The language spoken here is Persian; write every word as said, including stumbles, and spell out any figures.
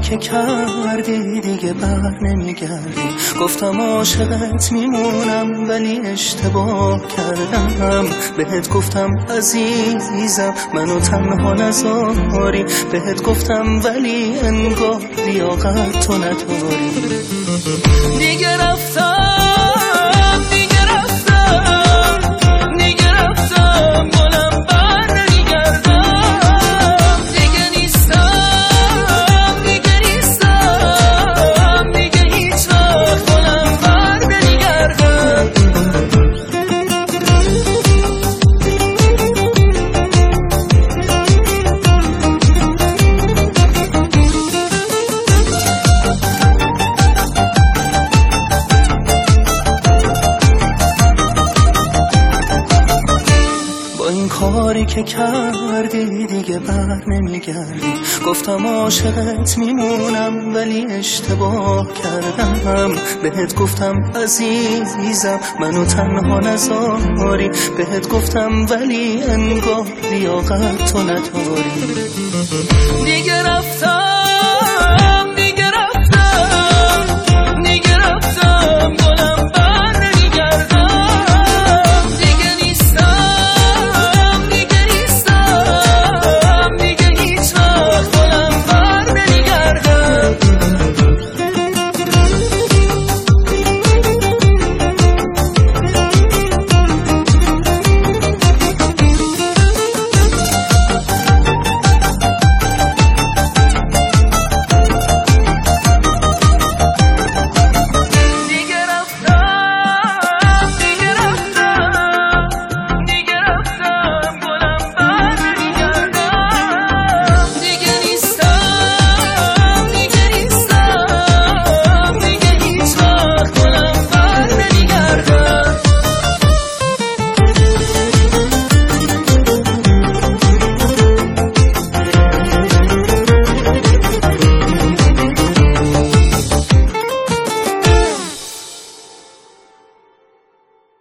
که کردی دیگه بر نمیگردی. گفتم عاشقت میمونم ولی اشتباه کردم. بهت گفتم عزیزم منو تنها نذاری. بهت گفتم ولی انگار لیاقت تو نداری. دیگه رفتم دیگه رفتم دیگه رفتم گلم بر نمیگردم. دیگه نیستم دیگه نیستم دیگه هیچ وقت گلم بر نمیگردم. این کاری که کردی دیگه بر نمیگردی. گفتم عاشقت میمونم ولی اشتباه کردم. بهت گفتم عزیزم منو تنها نذاری. بهت گفتم ولی انگار لیاقت تو نداری. دیگه رفتم